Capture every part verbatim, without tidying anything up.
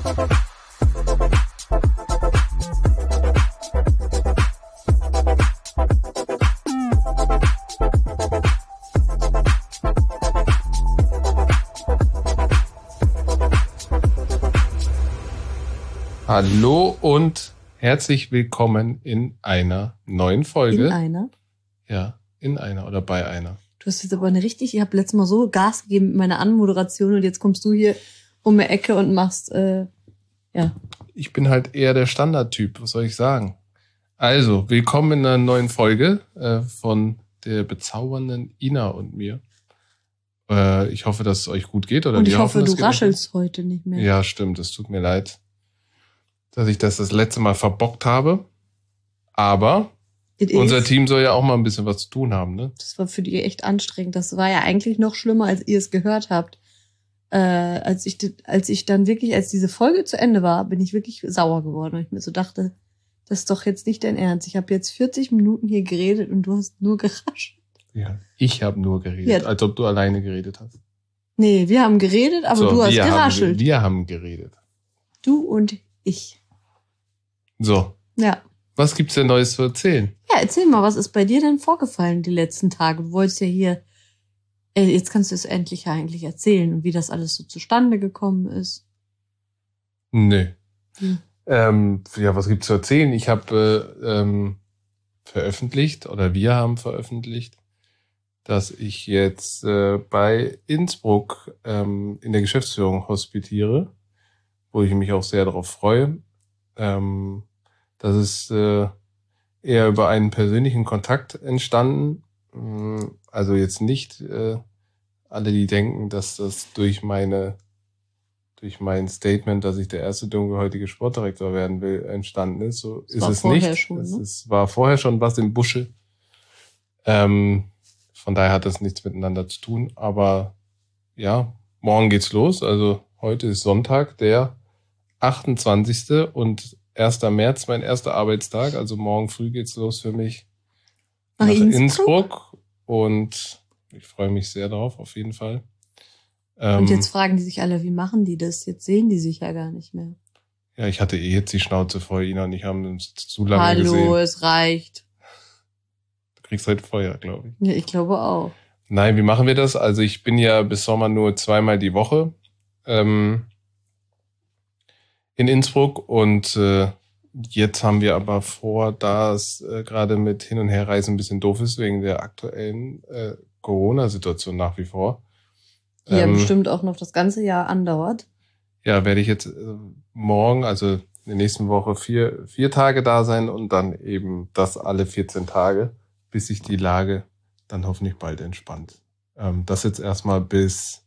Hallo und herzlich willkommen in einer neuen Folge. In einer? Ja, in einer oder bei einer. Du hast jetzt aber eine richtig, ich habe letztes Mal so Gas gegeben mit meiner Anmoderation und jetzt kommst du hier um die Ecke und machst, äh, ja. Ich bin halt eher der Standardtyp, was soll ich sagen? Also, willkommen in einer neuen Folge äh, von der bezaubernden Ina und mir. Äh, ich hoffe, dass es euch gut geht. Oder und ich wir hoffe, hoffen, du raschelst heute nicht mehr. Ja, stimmt, es tut mir leid, dass ich das das letzte Mal verbockt habe. Aber It unser is. Team soll ja auch mal ein bisschen was zu tun haben, ne? Das war für die echt anstrengend. Das war ja eigentlich noch schlimmer, als ihr es gehört habt. Äh, als ich, als ich dann wirklich, als diese Folge zu Ende war, bin ich wirklich sauer geworden. Und ich mir so dachte, das ist doch jetzt nicht dein Ernst. Ich habe jetzt vierzig Minuten hier geredet und du hast nur geraschelt. Ja, ich habe nur geredet, Ja. als ob du alleine geredet hast. Nee, wir haben geredet, aber so, du hast wir geraschelt. Haben, wir haben geredet. Du und ich. So, Ja. was gibt's denn Neues zu erzählen? Ja, erzähl mal, was ist bei dir denn vorgefallen die letzten Tage? Du wolltest ja hier, äh, jetzt kannst du es endlich ja eigentlich erzählen und wie das alles so zustande gekommen ist. Nö. Hm. Ähm, ja, was gibt's zu erzählen? Ich habe äh, ähm, veröffentlicht oder wir haben veröffentlicht, dass ich jetzt äh, bei Innsbruck ähm, in der Geschäftsführung hospitiere, wo ich mich auch sehr darauf freue. Ähm, das ist äh, eher über einen persönlichen Kontakt entstanden. Also jetzt nicht äh, alle, die denken, dass das durch meine durch mein Statement, dass ich der erste dunkelhäutige Sportdirektor werden will, entstanden ist. So Das ist war es vorher nicht. schon, Es ne? ist, war vorher schon was im Busche. Ähm, von daher hat das nichts miteinander zu tun. Aber ja, morgen geht's los. Also heute ist Sonntag, der achtundzwanzigste und erster März, mein erster Arbeitstag. Also morgen früh geht's los für mich Nach nach Innsbruck? Innsbruck. Und ich freue mich sehr drauf, auf jeden Fall. Ähm, Und jetzt fragen die sich alle, wie machen die das? Jetzt sehen die sich ja gar nicht mehr. ja, ich hatte eh jetzt die Schnauze voll. Ina und ich haben uns zu lange Hallo, gesehen. es reicht. Du kriegst heute Feuer, glaube ich. Ja, ich glaube auch. Nein, wie machen wir das? Also ich bin ja bis Sommer nur zweimal die Woche ähm, in Innsbruck und äh, jetzt haben wir aber vor, da es äh, gerade mit Hin- und Herreisen ein bisschen doof ist, wegen der aktuellen äh, Corona-Situation nach wie vor. Die ja ähm, bestimmt auch noch das ganze Jahr andauert. Ja, werde ich jetzt äh, morgen, also in der nächsten Woche vier, vier Tage da sein und dann eben das alle vierzehn Tage, bis sich die Lage dann hoffentlich bald entspannt. Ähm, das jetzt erstmal bis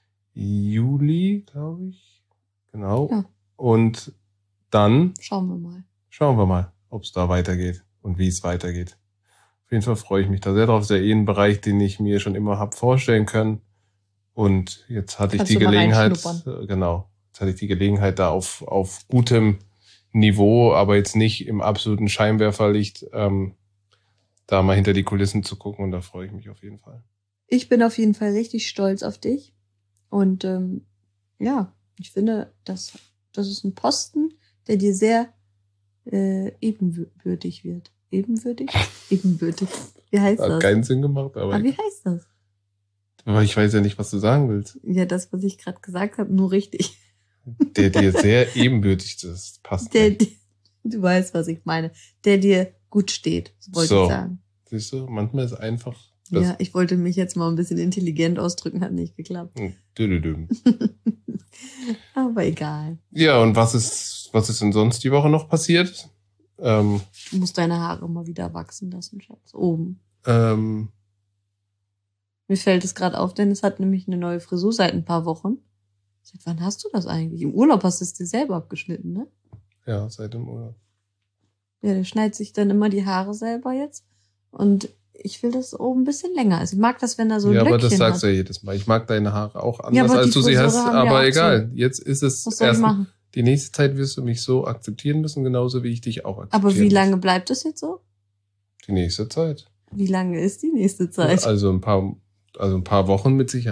Juli, glaube ich. Genau. Ja. Und dann Schauen wir mal. schauen wir mal, ob es da weitergeht und wie es weitergeht. Auf jeden Fall freue ich mich da sehr drauf. Das ist ja eh ein Bereich, den ich mir schon immer hab vorstellen können. Und jetzt hatte ich Kannst die du mal Gelegenheit, reinschnuppern. äh, genau, jetzt hatte ich die Gelegenheit da auf, auf gutem Niveau, aber jetzt nicht im absoluten Scheinwerferlicht, ähm, da mal hinter die Kulissen zu gucken und da freue ich mich auf jeden Fall. Ich bin auf jeden Fall richtig stolz auf dich. Und ähm, ja, ich finde, das, das ist ein Posten, der dir sehr äh, ebenbürtig wird. Ebenbürtig? Ebenbürtig. Wie heißt Hat das? keinen Sinn gemacht, aber, Aber wie heißt das? aber ich weiß ja nicht, was du sagen willst. Ja, das, was ich gerade gesagt habe, nur richtig. Der dir sehr ebenbürtig ist, das passt Der, nicht. du weißt, was ich meine. Der dir gut steht, wollte So. ich sagen. Siehst du, manchmal ist einfach Ja, ich wollte mich jetzt mal ein bisschen intelligent ausdrücken, hat nicht geklappt. Hm, dü-dü-düm. Aber egal. Ja, und was ist, was ist denn sonst die Woche noch passiert? Ähm, Du musst deine Haare mal wieder wachsen lassen, Schatz. Oben. ähm, Mir fällt es gerade auf, denn es hat nämlich eine neue Frisur seit ein paar Wochen. Seit wann hast du das eigentlich? Im Urlaub hast du es dir selber abgeschnitten, ne? ja, seit dem Urlaub. Ja, der schneidet sich dann immer die Haare selber jetzt. Und ich will das oben ein bisschen länger. Also ich mag das, wenn er so ein ja, aber Löckchen das sagst hat. du ja jedes Mal. Ich mag deine Haare auch anders, Ja, aber als die du sie Friseure hast, haben ja aber auch egal. Jetzt ist es Was soll ich erst, machen? die nächste Zeit wirst du mich so akzeptieren müssen, genauso wie ich dich auch akzeptieren Aber wie muss. lange bleibt das jetzt so? Die nächste Zeit. Wie lange ist die nächste Zeit? Also ein paar, also ein paar Wochen mit Sicherheit.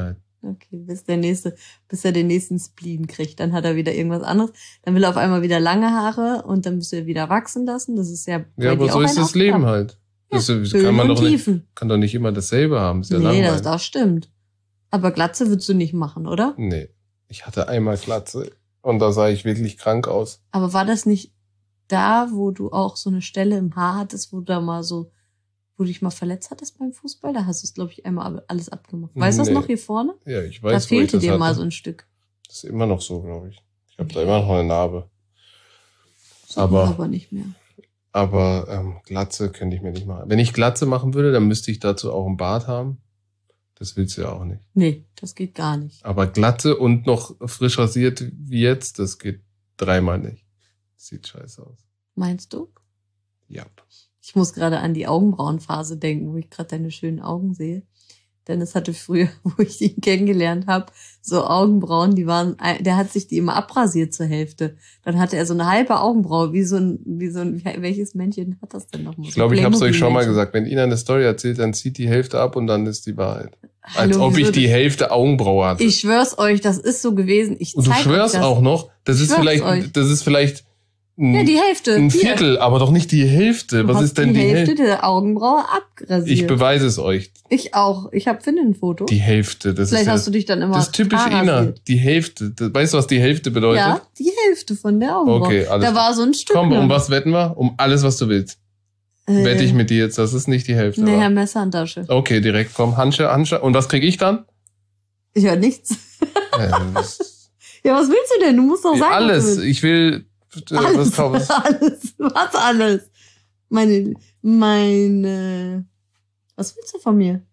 Okay, bis der nächste, bis er den nächsten Spleen kriegt. Dann hat er wieder irgendwas anderes. Dann will er auf einmal wieder lange Haare und dann müsst ihr wieder wachsen lassen. Das ist ja Ja, aber so ist das Leben halt. Ja, das ist, Höhen kann man und doch nicht, Tiefen. kann doch nicht immer dasselbe haben. Ist ja Nee, das, langweilig. das stimmt. Aber Glatze würdest du nicht machen, oder? Nee. Ich hatte einmal Glatze und da sah ich wirklich krank aus. Aber war das nicht da, wo du auch so eine Stelle im Haar hattest, wo du da mal so, wo du dich mal verletzt hattest beim Fußball? Da hast du es, glaube ich, einmal alles abgemacht. Weißt du Nee. das noch hier vorne? Ja, ich Da weiß, wo ich fehlte das dir hatte. mal so ein Stück. Das ist immer noch so, glaube ich. Ich habe da immer noch eine Narbe. Sieht man Aber, aber nicht mehr. aber ähm, Glatze könnte ich mir nicht machen. Wenn ich Glatze machen würde, dann müsste ich dazu auch einen Bart haben. Das willst du ja auch nicht. Nee, das geht gar nicht. Aber Glatze und noch frisch rasiert wie jetzt, das geht dreimal nicht. Sieht scheiße aus. Meinst du? Ja. Ich muss gerade an die Augenbrauenphase denken, wo ich gerade deine schönen Augen sehe. Denn es hatte früher, wo ich ihn kennengelernt habe, so Augenbrauen, die waren, der hat sich die immer abrasiert zur Hälfte. Dann hatte er so eine halbe Augenbraue, wie so ein, wie so ein, welches Männchen hat das denn nochmal? Ich glaube, ich habe es euch schon mal Playmobil-Männchen. gesagt. Wenn Ihnen eine Story erzählt, dann zieht die Hälfte ab und dann ist die Wahrheit. Als Hallo, ob ich wieso die das- Hälfte Augenbraue hatte. Ich schwör's euch, das ist so gewesen. Ich und du zeig euch schwörst das. auch noch, das Ich ist schwör's vielleicht, euch. das ist vielleicht ein, Ja, die Hälfte. ein Hier. Viertel, aber doch nicht die Hälfte. Du Was hast ist denn die die Hälfte Hälfte? der Augenbraue abrasiert. Ich beweise es euch. Ich auch. Ich habe finde ein Foto. Die Hälfte. Das Vielleicht ist hast ja, du dich dann immer das ist typisch Haar Ina. rasiert. Die Hälfte. Das, weißt du, was die Hälfte bedeutet? Ja, die Hälfte von der Augenbraue. Okay, alles Da klar. war so ein Stück. Komm, um lang. was wetten wir? Um alles, was du willst. Äh, Wette ich mit dir jetzt, das ist nicht die Hälfte. Nee, wa? Herr Messerhandtasche. Okay, direkt, komm, Handschuhe, Handschuhe. Und was krieg ich dann? Ich höre nichts. Ähm, das- Ja, was willst du denn? Du musst doch sagen, was du alles. willst. Ich will äh, was Alles, kaufen. alles. Was alles? Meine, meine, was willst du von mir?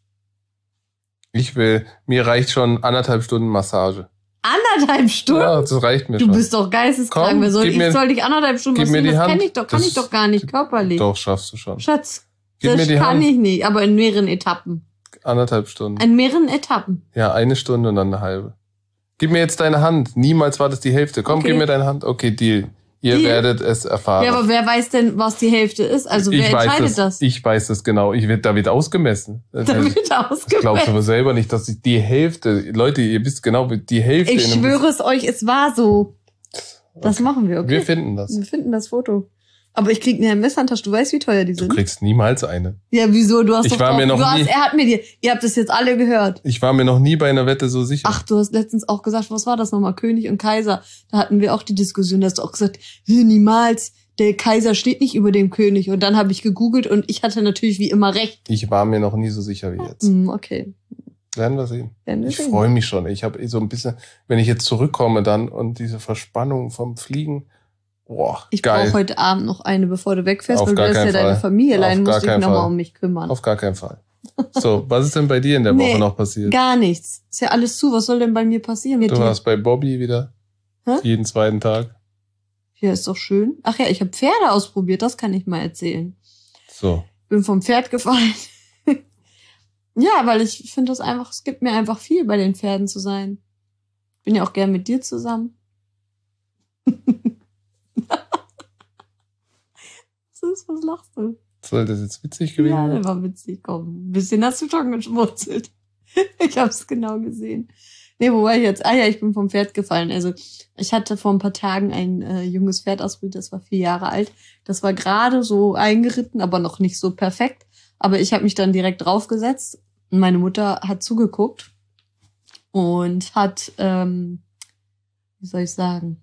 Ich will, mir reicht schon anderthalb Stunden Massage. Anderthalb Stunden? Ja, das reicht mir Du schon. bist doch geisteskrank. Komm, Wer soll, gib ich mir- soll dich anderthalb Stunden gib mir massieren? die Das kann Hand. ich doch, kann Das- ich doch gar nicht körperlich. Doch, schaffst du schon. Schatz, Gib das mir die kann Hand. ich nicht, aber in mehreren Etappen. Anderthalb Stunden. In mehreren Etappen. Ja, eine Stunde und dann eine halbe. Gib mir jetzt deine Hand. Niemals war das die Hälfte. Komm, Okay. gib mir deine Hand. Okay, Deal. Ihr Deal? werdet es erfahren. Ja, aber wer weiß denn, was die Hälfte ist? Also wer ich weiß entscheidet das. das? Ich weiß das genau. Ich werde da wieder ausgemessen. Da wird Ich glaube ausgemessen. aber selber nicht, dass ich die Hälfte, Leute, ihr wisst genau, die Hälfte Ich in einem- schwöre es euch, es war so. Das Okay. machen wir, okay? Wir finden das. Wir finden das Foto. Aber ich krieg eine Messerhandtasche. Du weißt, wie teuer die Du sind? kriegst niemals eine. Ja, wieso? Du hast Ich doch war drauf, mir noch du hast, nie- er hat mir die, ihr habt das jetzt alle gehört. Ich war mir noch nie bei einer Wette so sicher. Ach, du hast letztens auch gesagt, was war das nochmal? König und Kaiser. Da hatten wir auch die Diskussion, da hast du auch gesagt, "Hä, niemals, der Kaiser steht nicht über dem König. Und dann habe ich gegoogelt und ich hatte natürlich wie immer recht. Ich war mir noch nie so sicher wie jetzt. Hm, okay. Werden wir sehen. Werden wir Ich sehen. freue mich schon. Ich habe so ein bisschen, wenn ich jetzt zurückkomme dann und diese Verspannung vom Fliegen, boah, Ich geil. brauche heute Abend noch eine, bevor du wegfährst, Auf weil du gar lässt ja keinen deine Fall. Familie Auf allein, gar musst dich keinen nochmal Fall. um mich kümmern. Auf gar keinen Fall. So, was ist denn bei dir in der Nee, Woche noch passiert? Gar nichts. Ist ja alles zu. Was soll denn bei mir passieren mit Du dir? warst bei Bobby wieder. Hä? Jeden zweiten Tag. Ja, ist doch schön. Ach ja, ich habe Pferde ausprobiert, das kann ich mal erzählen. So. Bin vom Pferd gefallen. Ja, weil ich finde das einfach, es gibt mir einfach viel, bei den Pferden zu sein. Bin ja auch gern mit dir zusammen. Was ist, was lachst du? Soll das jetzt witzig gewesen Ja, sein? der war witzig. Komm, ein bisschen hast du schon geschmutzelt. Ich hab's genau gesehen. Nee, wo war ich jetzt? Ah ja, ich bin vom Pferd gefallen. Also ich hatte vor ein paar Tagen ein äh, junges Pferd ausprobiert, das war vier Jahre alt. Das war gerade so eingeritten, aber noch nicht so perfekt. Aber ich habe mich dann direkt draufgesetzt und meine Mutter hat zugeguckt und hat, ähm, wie soll ich sagen,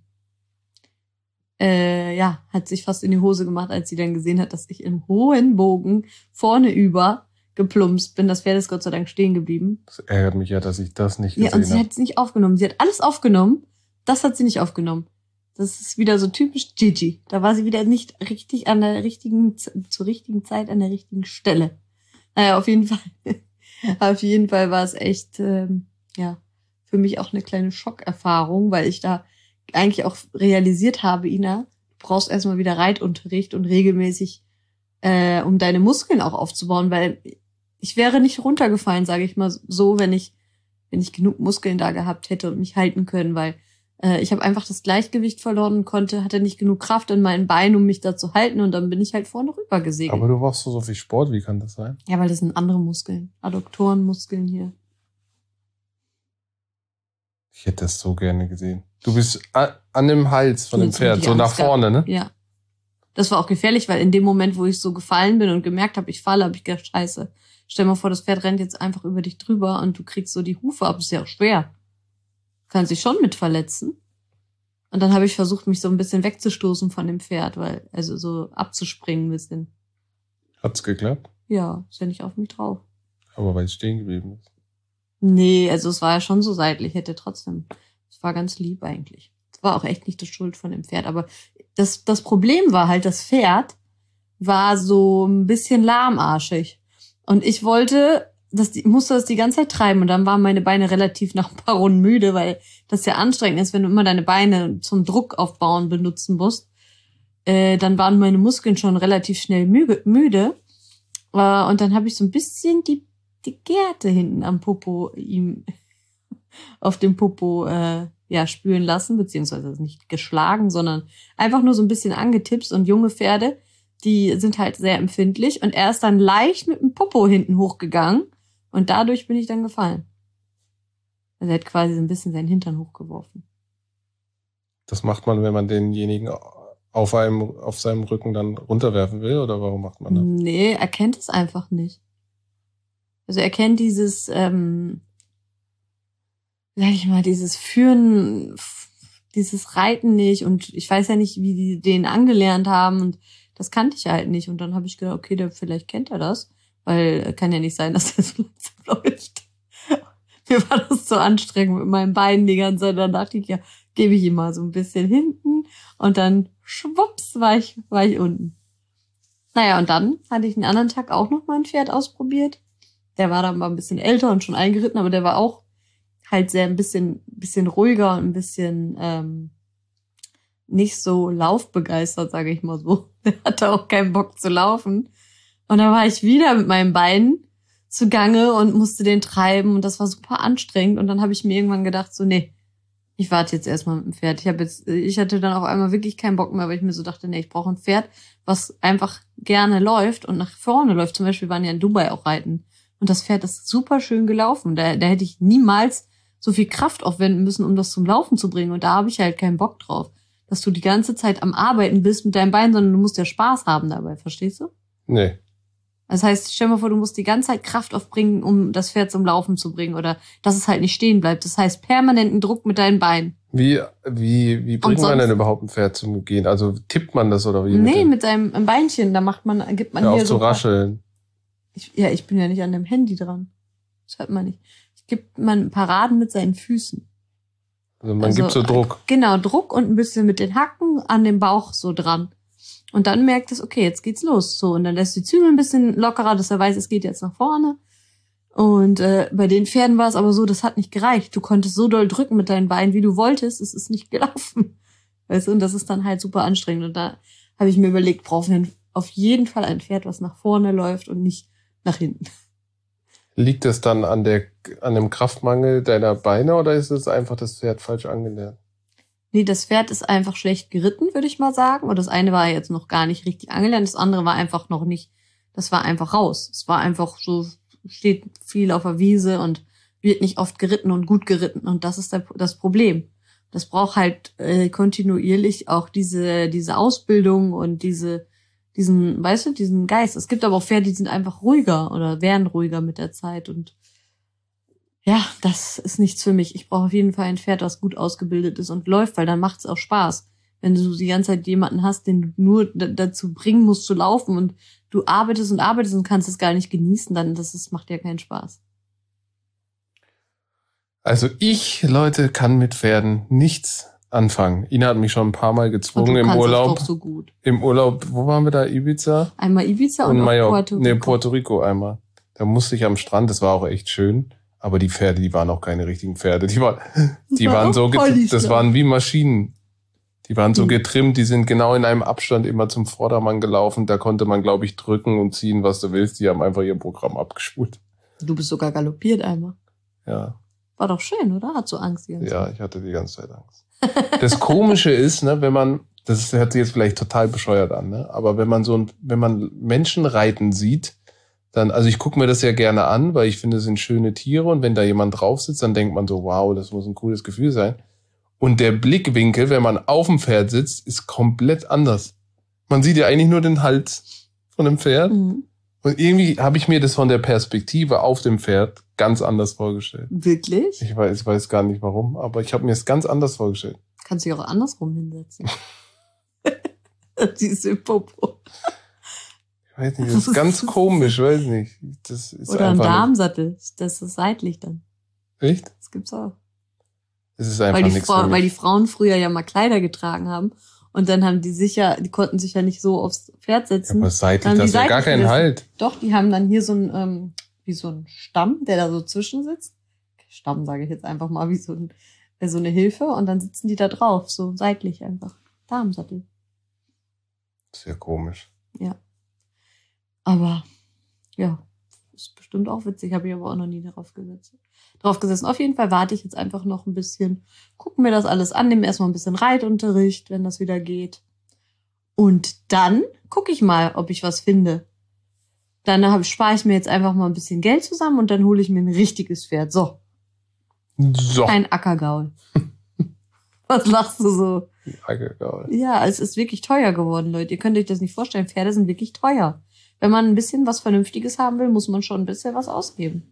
äh, ja, hat sich fast in die Hose gemacht, als sie dann gesehen hat, dass ich im hohen Bogen vorne über geplumpst bin. Das Pferd ist Gott sei Dank stehen geblieben. Das ärgert mich ja, dass ich das nicht Ja, und gesehen sie habe. hat es nicht aufgenommen. Sie hat alles aufgenommen. Das hat sie nicht aufgenommen. Das ist wieder so typisch Gigi. Da war sie wieder nicht richtig an der richtigen, Z- zur richtigen Zeit an der richtigen Stelle. Naja, auf jeden Fall. Auf jeden Fall war es echt, ähm, ja, für mich auch eine kleine Schockerfahrung, weil ich da eigentlich auch realisiert habe, Ina, du brauchst erstmal wieder Reitunterricht und regelmäßig, äh, um deine Muskeln auch aufzubauen, weil ich wäre nicht runtergefallen, sage ich mal so, wenn ich wenn ich genug Muskeln da gehabt hätte und mich halten können, weil äh, ich habe einfach das Gleichgewicht verloren und konnte, hatte nicht genug Kraft in meinen Beinen, um mich da zu halten und dann bin ich halt vorne rüber gesegelt. Aber du machst so, so viel Sport, wie kann das sein? Ja, weil das sind andere Muskeln, Adduktorenmuskeln hier. Ich hätte das so gerne gesehen. Du bist an, an dem Hals von dem Pferd, so nach vorne, ne? Ja. Das war auch gefährlich, weil in dem Moment, wo ich so gefallen bin und gemerkt habe, ich falle, habe ich gedacht, scheiße, stell mal vor, das Pferd rennt jetzt einfach über dich drüber und du kriegst so die Hufe ab. Das ist ja auch schwer. Kann sich schon mit verletzen. Und dann habe ich versucht, mich so ein bisschen wegzustoßen von dem Pferd, weil, also so abzuspringen ein bisschen. Hat's geklappt? Ja, ist ja nicht auf mich drauf. Aber weil es stehen geblieben ist. Nee, also es war ja schon so seitlich, hätte trotzdem. Es war ganz lieb eigentlich. Es war auch echt nicht die Schuld von dem Pferd. Aber das, das Problem war halt, das Pferd war so ein bisschen lahmarschig. Und ich wollte, das, musste das die ganze Zeit treiben. Und dann waren meine Beine relativ nach ein paar Runden müde, weil das ja anstrengend ist, wenn du immer deine Beine zum Druck aufbauen benutzen musst. Äh, dann waren meine Muskeln schon relativ schnell müde. müde. Äh, und dann habe ich so ein bisschen die die Gerte hinten am Popo ihm auf dem Popo äh, ja spüren lassen, beziehungsweise nicht geschlagen, sondern einfach nur so ein bisschen angetipst. Und junge Pferde, die sind halt sehr empfindlich. Und er ist dann leicht mit dem Popo hinten hochgegangen und dadurch bin ich dann gefallen. Also er hat quasi so ein bisschen seinen Hintern hochgeworfen. Das macht man, wenn man denjenigen auf einem auf seinem Rücken dann runterwerfen will, oder warum macht man das? Nee, er kennt es einfach nicht. Also er kennt dieses, ähm, sag ich mal, dieses Führen, dieses Reiten nicht. Und ich weiß ja nicht, wie die den angelernt haben. Und das kannte ich halt nicht. Und dann habe ich gedacht, okay, der, vielleicht kennt er das. Weil kann ja nicht sein, dass der so langsam läuft. Mir war das so anstrengend mit meinen Beinen die ganze Zeit. Dann dachte ich, ja, gebe ich ihm mal so ein bisschen hinten. Und dann schwupps war ich, war ich unten. Naja, und dann hatte ich einen anderen Tag auch noch mal ein Pferd ausprobiert. Der war dann mal ein bisschen älter und schon eingeritten, aber der war auch halt sehr ein bisschen bisschen ruhiger und ein bisschen ähm, nicht so laufbegeistert, sage ich mal so. Der hatte auch keinen Bock zu laufen. Und dann war ich wieder mit meinen Beinen zugange und musste den treiben und das war super anstrengend. Und dann habe ich mir irgendwann gedacht, so nee, ich warte jetzt erstmal mit dem Pferd. Ich habe jetzt, ich hatte dann auf einmal wirklich keinen Bock mehr, weil ich mir so dachte, nee, ich brauche ein Pferd, was einfach gerne läuft und nach vorne läuft. Zum Beispiel waren ja in Dubai auch reiten. Und das Pferd ist super schön gelaufen. Da, da hätte ich niemals so viel Kraft aufwenden müssen, um das zum Laufen zu bringen. Und da habe ich halt keinen Bock drauf, dass du die ganze Zeit am Arbeiten bist mit deinem Bein, sondern du musst ja Spaß haben dabei. Verstehst du? Nee. Das heißt, stell dir mal vor, du musst die ganze Zeit Kraft aufbringen, um das Pferd zum Laufen zu bringen. Oder dass es halt nicht stehen bleibt. Das heißt, permanenten Druck mit deinen Beinen. Wie, wie, wie bringt man denn überhaupt ein Pferd zum Gehen? Also tippt man das oder wie? Nee, mit seinem Beinchen. Da macht man, gibt man ja, hier auf so. zu rascheln. Ich, ja, ich bin ja nicht an dem Handy dran. Das hört man nicht. Ich gebe man Paraden mit seinen Füßen. Also man also, gibt so Druck. Genau, Druck und ein bisschen mit den Hacken an dem Bauch so dran. Und dann merkt es, okay, jetzt geht's los. So, und dann lässt die Zügel ein bisschen lockerer, dass er weiß, es geht jetzt nach vorne. Und äh, bei den Pferden war es aber so, das hat nicht gereicht. Du konntest so doll drücken mit deinen Beinen, wie du wolltest. Es ist nicht gelaufen. Weißt du, und das ist dann halt super anstrengend. Und da habe ich mir überlegt, brauchen wir auf jeden Fall ein Pferd, was nach vorne läuft und nicht nach hinten. Liegt das dann an der an dem Kraftmangel deiner Beine oder ist es einfach das Pferd falsch angelernt? Nee, das Pferd ist einfach schlecht geritten, würde ich mal sagen. Und das eine war jetzt noch gar nicht richtig angelernt, das andere war einfach noch nicht, das war einfach raus. Es war einfach so, steht viel auf der Wiese und wird nicht oft geritten und gut geritten. Und das ist der, das Problem. Das braucht halt äh, kontinuierlich auch diese diese Ausbildung und diese diesen, weißt du, diesen Geist. Es gibt aber auch Pferde, die sind einfach ruhiger oder werden ruhiger mit der Zeit. Und ja, das ist nichts für mich. Ich brauche auf jeden Fall ein Pferd, das gut ausgebildet ist und läuft, weil dann macht es auch Spaß. Wenn du die ganze Zeit jemanden hast, den du nur d- dazu bringen musst zu laufen und du arbeitest und arbeitest und kannst es gar nicht genießen, dann das ist, macht ja keinen Spaß. Also ich, Leute, kann mit Pferden nichts anfangen. Ina hat mich schon ein paar Mal gezwungen im Urlaub. Das doch so gut. Im Urlaub, wo waren wir da? Ibiza? Einmal Ibiza und, und Mallorca. Puerto Rico. Nee, Puerto Rico einmal. Da musste ich am Strand, das war auch echt schön. Aber die Pferde, die waren auch keine richtigen Pferde. Die, war, die war waren so, get- das waren wie Maschinen. Die waren so Mhm. getrimmt, die sind genau in einem Abstand immer zum Vordermann gelaufen. Da konnte man, glaube ich, drücken und ziehen, was du willst. Die haben einfach ihr Programm abgespult. Du bist sogar galoppiert einmal. Ja. War doch schön, oder? Hat so Angst die ganze Ja, ich hatte die ganze Zeit Angst. Das Komische ist, ne, wenn man, das hört sich jetzt vielleicht total bescheuert an, ne, aber wenn man so ein, wenn man Menschen reiten sieht, dann, also ich gucke mir das ja gerne an, weil ich finde, es sind schöne Tiere und wenn da jemand drauf sitzt, dann denkt man so, wow, das muss ein cooles Gefühl sein. Und der Blickwinkel, wenn man auf dem Pferd sitzt, ist komplett anders. Man sieht ja eigentlich nur den Hals von dem Pferd. Mhm. Und irgendwie habe ich mir das von der Perspektive auf dem Pferd ganz anders vorgestellt. Wirklich? Ich weiß, ich weiß gar nicht warum, aber ich habe mir es ganz anders vorgestellt. Kannst du dich auch andersrum hinsetzen. Diese Popo. Ich weiß nicht, das ist ganz komisch, weiß nicht. Das ist Oder ein Darmsattel, das ist seitlich dann. Echt? Das gibt's auch. Das ist einfach weil die nichts Frau, für mich. Weil die Frauen früher ja mal Kleider getragen haben und dann haben die sicher, die konnten sich ja nicht so aufs Pferd setzen. Ja, aber seitlich, das ist ja gar keinen Halt. Doch, die haben dann hier so ein, ähm, wie so ein Stamm, der da so zwischen sitzt. Stamm sage ich jetzt einfach mal, wie so, ein, so eine Hilfe und dann sitzen die da drauf, so seitlich einfach. Darmsattel. Sehr komisch. Ja. Aber, ja, ist bestimmt auch witzig, habe ich aber auch noch nie darauf gesetzt. Drauf gesessen. Auf jeden Fall warte ich jetzt einfach noch ein bisschen, gucke mir das alles an, nehme erstmal ein bisschen Reitunterricht, wenn das wieder geht. Und dann gucke ich mal, ob ich was finde. Dann spare ich mir jetzt einfach mal ein bisschen Geld zusammen und dann hole ich mir ein richtiges Pferd. So. So. Ein Ackergaul. Was lachst du so? Ackergaul. Ja, es ist wirklich teuer geworden, Leute. Ihr könnt euch das nicht vorstellen. Pferde sind wirklich teuer. Wenn man ein bisschen was Vernünftiges haben will, muss man schon ein bisschen was ausgeben.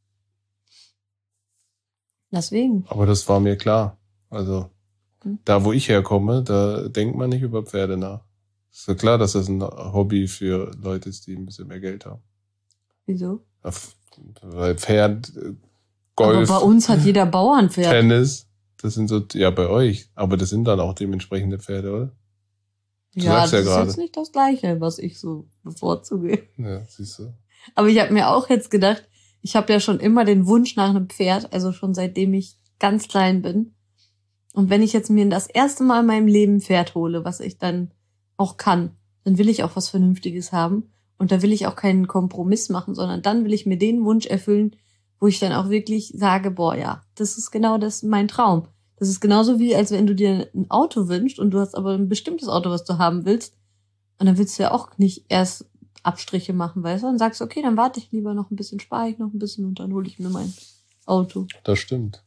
Deswegen. Aber das war mir klar. Also, hm. da wo ich herkomme, da denkt man nicht über Pferde nach. Ist ja klar, dass das ein Hobby für Leute ist, die ein bisschen mehr Geld haben. Wieso? Ja, weil Pferd, Golf. Aber bei uns hat jeder Bauer ein Pferd. Tennis. Das sind so, ja, bei euch. Aber das sind dann auch dementsprechende Pferde, oder? Du ja, sagst das ja ist jetzt nicht das Gleiche, was ich so bevorzuge. Ja, siehst du. Aber ich habe mir auch jetzt gedacht, ich habe ja schon immer den Wunsch nach einem Pferd, also schon seitdem ich ganz klein bin. Und wenn ich jetzt mir das erste Mal in meinem Leben ein Pferd hole, was ich dann auch kann, dann will ich auch was Vernünftiges haben. Und da will ich auch keinen Kompromiss machen, sondern dann will ich mir den Wunsch erfüllen, wo ich dann auch wirklich sage, boah, ja, das ist genau das mein Traum. Das ist genauso wie, als wenn du dir ein Auto wünschst und du hast aber ein bestimmtes Auto, was du haben willst. Und dann willst du ja auch nicht erst Abstriche machen, weißt du? Und sagst, okay, dann warte ich lieber noch ein bisschen, spare ich noch ein bisschen und dann hole ich mir mein Auto. Das stimmt.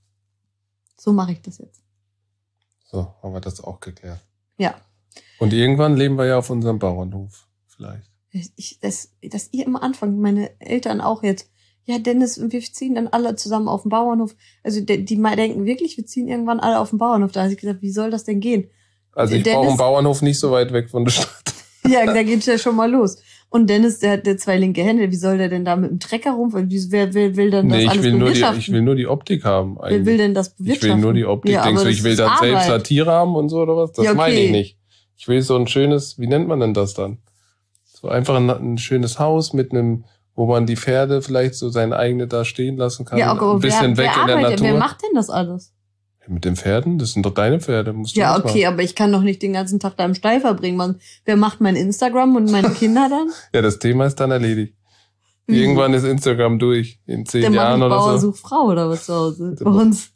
So mache ich das jetzt. So, haben wir das auch geklärt. Ja. Und irgendwann leben wir ja auf unserem Bauernhof, vielleicht. Ich, das, das ihr immer anfangen, meine Eltern auch jetzt. Ja, Dennis, wir ziehen dann alle zusammen auf den Bauernhof. Also die, die mal denken wirklich, wir ziehen irgendwann alle auf den Bauernhof. Da habe ich gesagt, wie soll das denn gehen? Also ich brauche einen Bauernhof nicht so weit weg von der Stadt. Ja, da geht's ja schon mal los. Und Dennis, der hat der zwei linke Hände. Wie soll der denn da mit dem Trecker rumfahren? Wie, wer, wer will denn das nee, ich alles will nur bewirtschaften? die, ich will nur die Optik haben. Eigentlich. Wer will denn das bewirtschaften? Ich will nur die Optik. Ja, Denkst du, ich will dann Arbeit. selbst Satire haben und so oder was? Das ja, okay. meine ich nicht. Ich will so ein schönes, wie nennt man denn das dann? So einfach ein, ein schönes Haus mit einem, wo man die Pferde vielleicht so seine eigene da stehen lassen kann. Ja, aber ein bisschen wer, weg wer in der arbeitet, Natur. Wer macht denn das alles? Mit den Pferden? Das sind doch deine Pferde. Musst du ja, das okay, machen. aber ich kann doch nicht den ganzen Tag da im Stall verbringen. Man, wer macht mein Instagram und meine Kinder dann? Ja, das Thema ist dann erledigt. Mhm. Irgendwann ist Instagram durch. In zehn Der Jahren oder Bauer so. sucht Frau oder was zu Hause. Bei uns.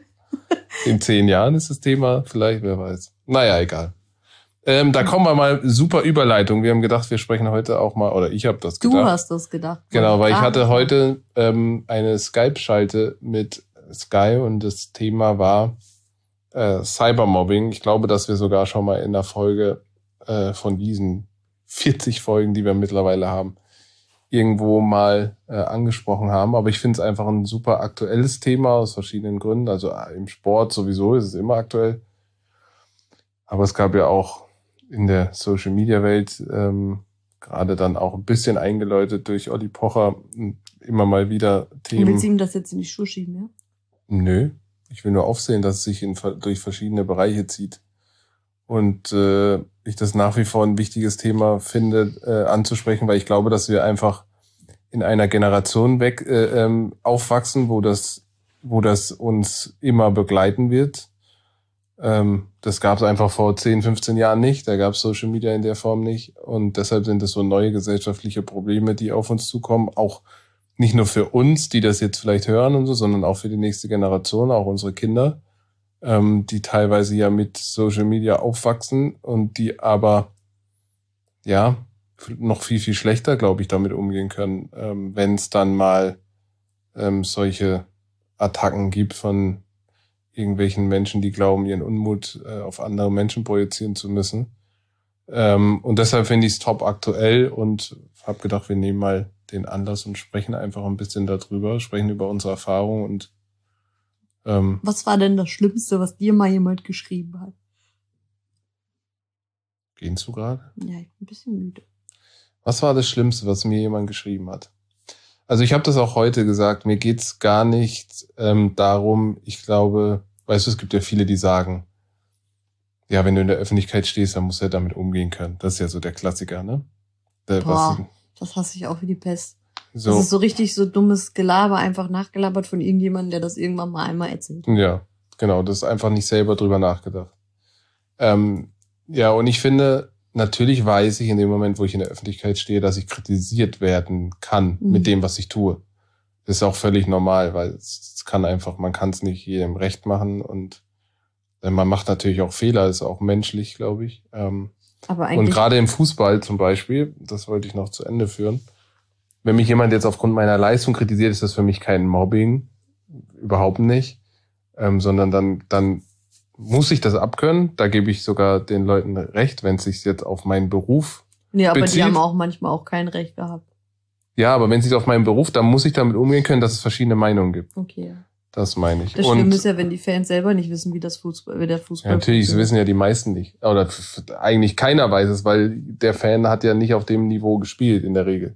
In zehn Jahren ist das Thema vielleicht, wer weiß. Naja, egal. Ähm, da kommen wir mal, super Überleitung. Wir haben gedacht, wir sprechen heute auch mal, oder ich habe das gedacht. Du hast das gedacht. Genau, weil ich Ah, hatte heute ähm, eine Skype-Schalte mit Sky und das Thema war äh, Cybermobbing. Ich glaube, dass wir sogar schon mal in der Folge äh, von diesen vierzig Folgen, die wir mittlerweile haben, irgendwo mal äh, angesprochen haben. Aber ich finde es einfach ein super aktuelles Thema aus verschiedenen Gründen. Also äh, im Sport sowieso ist es immer aktuell. Aber es gab ja auch in der Social-Media-Welt ähm, gerade dann auch ein bisschen eingeläutet durch Olli Pocher immer mal wieder Themen. Willst du ihm das jetzt in die Schuhe schieben, ja? Nö, ich will nur aufsehen, dass es sich in, durch verschiedene Bereiche zieht. Und äh, ich das nach wie vor ein wichtiges Thema finde, äh, anzusprechen, weil ich glaube, dass wir einfach in einer Generation weg äh, ähm, aufwachsen, wo das, wo das uns immer begleiten wird. Ähm, das gab es einfach vor zehn, fünfzehn Jahren nicht. Da gab es Social Media in der Form nicht. Und deshalb sind es so neue gesellschaftliche Probleme, die auf uns zukommen. Auch nicht nur für uns, die das jetzt vielleicht hören und so, sondern auch für die nächste Generation, auch unsere Kinder, ähm, die teilweise ja mit Social Media aufwachsen und die aber, ja, noch viel, viel schlechter, glaube ich, damit umgehen können, ähm, wenn es dann mal ähm, solche Attacken gibt von irgendwelchen Menschen, die glauben, ihren Unmut äh, auf andere Menschen projizieren zu müssen. Ähm, und deshalb finde ich es top aktuell und habe gedacht, wir nehmen mal den Anlass und sprechen einfach ein bisschen darüber, sprechen über unsere Erfahrungen und ähm, was war denn das Schlimmste, was dir mal jemand geschrieben hat? Gehst du gerade? Ja, ich bin ein bisschen müde. Was war das Schlimmste, was mir jemand geschrieben hat? Also ich habe das auch heute gesagt, mir geht's gar nicht ähm, darum, ich glaube, weißt du, es gibt ja viele, die sagen, ja, wenn du in der Öffentlichkeit stehst, dann musst du ja damit umgehen können. Das ist ja so der Klassiker, ne? Der, Boah, was, das hasse ich auch wie die Pest. so, Das ist so richtig so dummes Gelaber, einfach nachgelabert von irgendjemandem, der das irgendwann mal einmal erzählt. Ja, genau, das ist einfach nicht selber drüber nachgedacht. Ähm, ja, und ich finde, natürlich weiß ich in dem Moment, wo ich in der Öffentlichkeit stehe, dass ich kritisiert werden kann Mhm. mit dem, was ich tue. Das ist auch völlig normal, weil es, es kann einfach, man kann es nicht jedem recht machen und äh, man macht natürlich auch Fehler, ist auch menschlich, glaube ich. Ähm, Aber und eigentlich, gerade im Fußball zum Beispiel, das wollte ich noch zu Ende führen, wenn mich jemand jetzt aufgrund meiner Leistung kritisiert, ist das für mich kein Mobbing, überhaupt nicht, ähm, sondern dann, dann muss ich das abkönnen. Da gebe ich sogar den Leuten recht, wenn es sich jetzt auf meinen Beruf nee, aber bezieht. die haben auch manchmal auch kein Recht gehabt. Ja, aber wenn es sich auf meinen Beruf, dann muss ich damit umgehen können, dass es verschiedene Meinungen gibt. Okay. Das meine ich. Das Und Schlimme ist ja, wenn die Fans selber nicht wissen, wie das Fußball, wie der Fußball ja, natürlich, das funktioniert. wissen ja die meisten nicht. Oder f- eigentlich keiner weiß es, weil der Fan hat ja nicht auf dem Niveau gespielt in der Regel.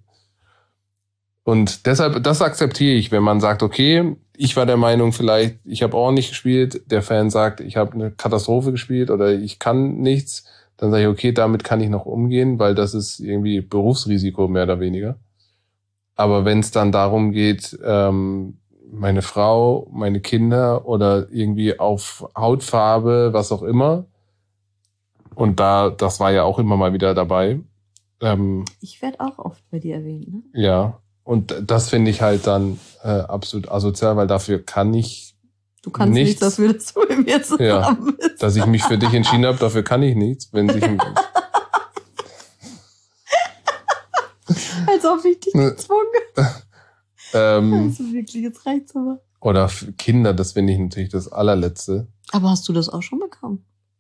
Und deshalb, das akzeptiere ich, wenn man sagt, okay, ich war der Meinung vielleicht, ich habe auch nicht gespielt, der Fan sagt, ich habe eine Katastrophe gespielt oder ich kann nichts, dann sage ich, okay, damit kann ich noch umgehen, weil das ist irgendwie Berufsrisiko mehr oder weniger. Aber wenn es dann darum geht, ähm, meine Frau, meine Kinder oder irgendwie auf Hautfarbe, was auch immer, und da, das war ja auch immer mal wieder dabei, ähm, Ich werde auch oft bei dir erwähnt, ne? ja, und das finde ich halt dann äh, absolut asozial, weil dafür kann ich, Du kannst Nichts. nichts dafür, dass du mit mir zusammen bist. dass ich mich für dich entschieden habe, dafür kann ich nichts. Wenn sich Als ob ich dich gezwungen hätte. ähm, Also wirklich, jetzt reicht's aber. oder für Kinder, das finde ich natürlich das allerletzte. Aber hast du das auch schon bekommen?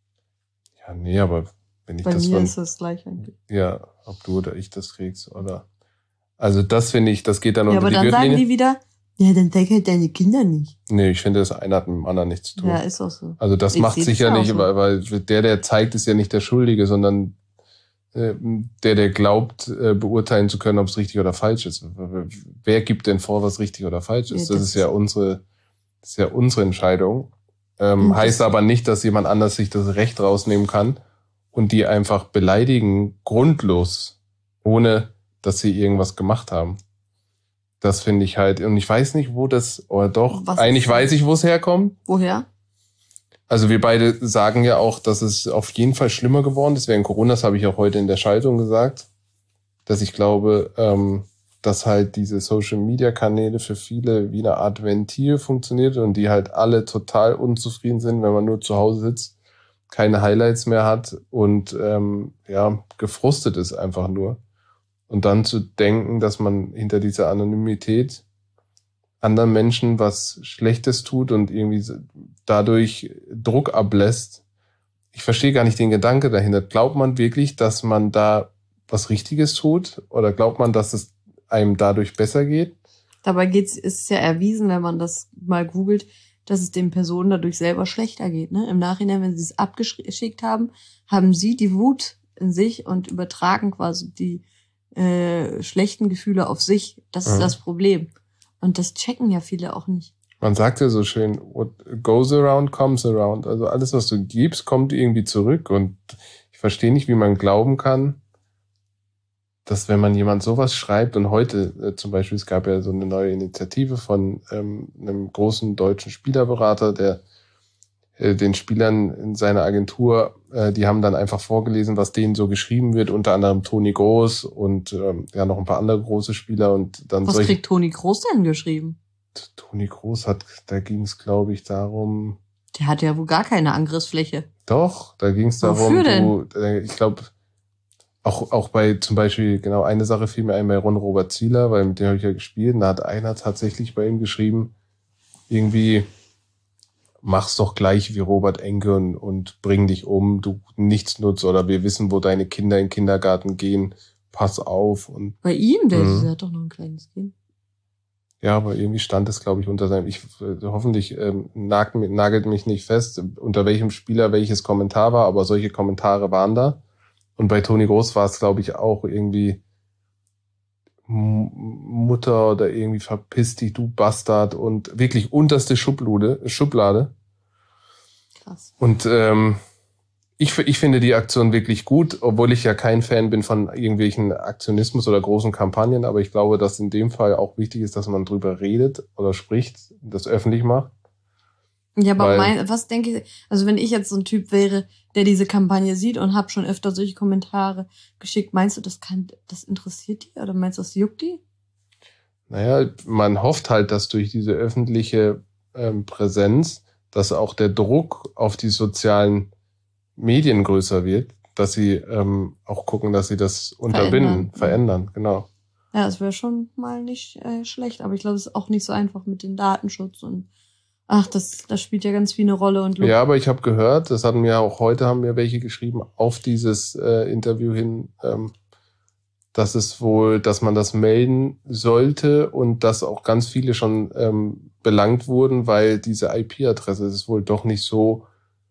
Ja, nee, aber wenn ich Bei das mir von, ist das gleich eigentlich. ja, ob du oder ich das kriegst oder, also das finde ich, das geht dann Ja, unter aber die dann sagen Gürtellinie. die wieder, ja, dann zeig halt deine Kinder nicht. Nee, ich finde, das eine hat mit dem anderen nichts zu tun. Ja, ist auch so. Also das Ich macht seh das sicher ja auch nicht, so. weil, weil der, der zeigt, ist ja nicht der Schuldige, sondern äh, der, der glaubt, äh, beurteilen zu können, ob es richtig oder falsch ist. Wer gibt denn vor, was richtig oder falsch ist? Ja, Das das ist ja unsere, das ist ja unsere Entscheidung. Ähm, Und das- heißt aber nicht, dass jemand anders sich das Recht rausnehmen kann und die einfach beleidigen, grundlos, ohne dass sie irgendwas gemacht haben. Das finde ich halt, und ich weiß nicht, wo das, oder doch, Was eigentlich ist das? weiß ich, wo es herkommt. Woher? Also wir beide sagen ja auch, dass es auf jeden Fall schlimmer geworden ist. Während Corona, das habe ich auch heute in der Schaltung gesagt, dass ich glaube, ähm, dass halt diese Social-Media-Kanäle für viele wie eine Art Ventil funktioniert und die halt alle total unzufrieden sind, wenn man nur zu Hause sitzt, keine Highlights mehr hat und ähm, ja gefrustet ist einfach nur. Und dann zu denken, dass man hinter dieser Anonymität anderen Menschen was Schlechtes tut und irgendwie dadurch Druck ablässt. Ich verstehe gar nicht den Gedanke dahinter. Glaubt man wirklich, dass man da was Richtiges tut? Oder glaubt man, dass es einem dadurch besser geht? Dabei geht's, ist es ja erwiesen, wenn man das mal googelt, dass es den Personen dadurch selber schlechter geht. Ne? Im Nachhinein, wenn sie es abgeschickt haben, haben sie die Wut in sich und übertragen quasi die äh, schlechten Gefühle auf sich. Das ist Mhm. das Problem. Und das checken ja viele auch nicht. Man sagt ja so schön, what goes around comes around. Also alles, was du gibst, kommt irgendwie zurück. Und ich verstehe nicht, wie man glauben kann, dass wenn man jemand sowas schreibt und heute äh, zum Beispiel, es gab ja so eine neue Initiative von ähm, einem großen deutschen Spielerberater, der äh, den Spielern in seiner Agentur, äh, die haben dann einfach vorgelesen, was denen so geschrieben wird, unter anderem Toni Groß und ähm, ja noch ein paar andere große Spieler und dann Was solche. kriegt Toni Groß denn geschrieben? Toni Groß hat, da ging es, glaube ich, darum. Der hat ja wohl gar keine Angriffsfläche. Doch, da ging es darum, Wofür denn? du, äh, ich glaube, auch, auch bei zum Beispiel, genau eine Sache fiel mir ein bei Ron Robert Zieler, weil mit dem habe ich ja gespielt, und da hat einer tatsächlich bei ihm geschrieben, irgendwie, mach's doch gleich wie Robert Enke und, und bring dich um, du nichts nutzt, oder wir wissen, wo deine Kinder in den Kindergarten gehen, pass auf. Und bei ihm, der, Mhm. der hat doch noch ein kleines Kind. ja, aber irgendwie stand es, glaube ich, unter seinem, ich äh, hoffentlich ähm, nagelt, nagelt mich nicht fest, unter welchem Spieler welches Kommentar war, aber solche Kommentare waren da. Und bei Toni Groß war es, glaube ich, auch irgendwie M- Mutter oder irgendwie verpiss dich, du Bastard, und wirklich unterste Schublade, Schublade. Krass. Und ähm, ich, ich finde die Aktion wirklich gut, obwohl ich ja kein Fan bin von irgendwelchen Aktionismus oder großen Kampagnen, aber ich glaube, dass in dem Fall auch wichtig ist, dass man drüber redet oder spricht, das öffentlich macht. Ja, aber Weil- mein, was denke ich, also wenn ich jetzt so ein Typ wäre, der diese Kampagne sieht und hab schon öfter solche Kommentare geschickt, meinst du, das kann, das interessiert die oder meinst du, das juckt die? Naja, man hofft halt, dass durch diese öffentliche ähm, Präsenz, dass auch der Druck auf die sozialen Medien größer wird, dass sie ähm, auch gucken, dass sie das unterbinden, Verändern. verändern, genau. Ja, das wäre schon mal nicht äh, schlecht, aber ich glaube, es ist auch nicht so einfach mit dem Datenschutz und ach, das, das spielt ja ganz viel eine Rolle und Ja, aber ich habe gehört, das hatten wir auch heute, haben wir welche geschrieben auf dieses äh, Interview hin, ähm, dass es wohl, dass man das melden sollte und dass auch ganz viele schon ähm, belangt wurden, weil diese I P-Adresse ist wohl doch nicht so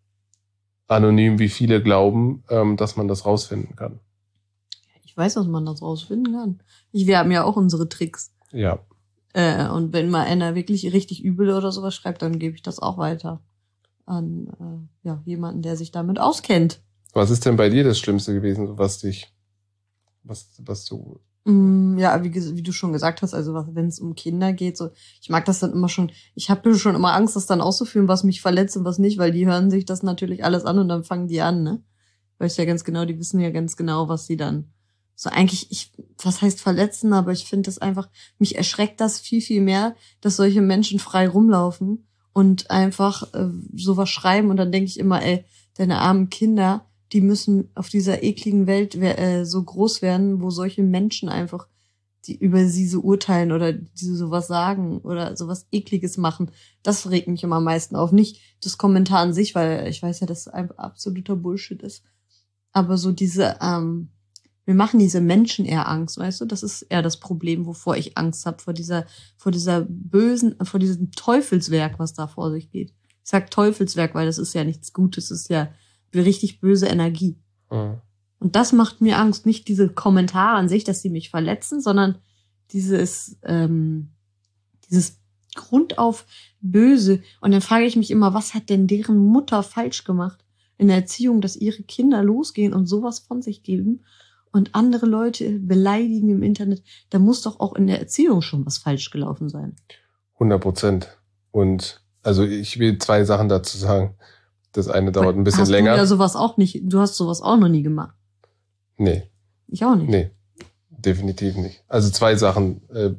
anonym, wie viele glauben, ähm, dass man das rausfinden kann. ich weiß, dass man das rausfinden kann. Ich, wir haben ja auch unsere Tricks. Ja. Äh, und wenn mal einer wirklich richtig übel oder sowas schreibt, dann gebe ich das auch weiter an äh, ja, jemanden, der sich damit auskennt. Was ist denn bei dir das Schlimmste gewesen, was dich, was, was du... Mm, ja, wie, ges- wie du schon gesagt hast, also wenn es um Kinder geht, so ich mag das dann immer schon, ich habe schon immer Angst, das dann auszuführen, was mich verletzt und was nicht, weil die hören sich das natürlich alles an und dann fangen die an, ne? Weißt ja ganz genau, die wissen ja ganz genau, was sie dann so eigentlich, ich, was heißt verletzen, aber ich finde das einfach, mich erschreckt das viel, viel mehr, dass solche Menschen frei rumlaufen und einfach äh, sowas schreiben und dann denke ich immer, ey, deine armen Kinder, die müssen auf dieser ekligen Welt äh, so groß werden, wo solche Menschen einfach die über sie so urteilen oder die sowas sagen oder sowas Ekliges machen. Das regt mich immer am meisten auf. Nicht das Kommentar an sich, weil ich weiß ja, dass es ein absoluter Bullshit ist. Aber so diese, ähm, wir machen diese Menschen eher Angst, weißt du? Das ist eher das Problem, wovor ich Angst habe, vor dieser, vor dieser bösen, vor diesem Teufelswerk, was da vor sich geht. Ich sag Teufelswerk, weil das ist ja nichts Gutes, das ist ja richtig böse Energie. Mhm. Und das macht mir Angst, nicht diese Kommentare an sich, dass sie mich verletzen, sondern dieses, ähm, dieses grundauf Böse. Und dann frage ich mich immer, was hat denn deren Mutter falsch gemacht in der Erziehung, dass ihre Kinder losgehen und sowas von sich geben und andere Leute beleidigen im Internet. Da muss doch auch in der Erziehung schon was falsch gelaufen sein. hundert Prozent. Und also ich will zwei Sachen dazu sagen. Das eine dauert ein bisschen hast länger. Du ja sowas auch nicht, du hast sowas auch noch nie gemacht. Nee. Ich auch nicht. Nee, definitiv nicht. Also zwei Sachen.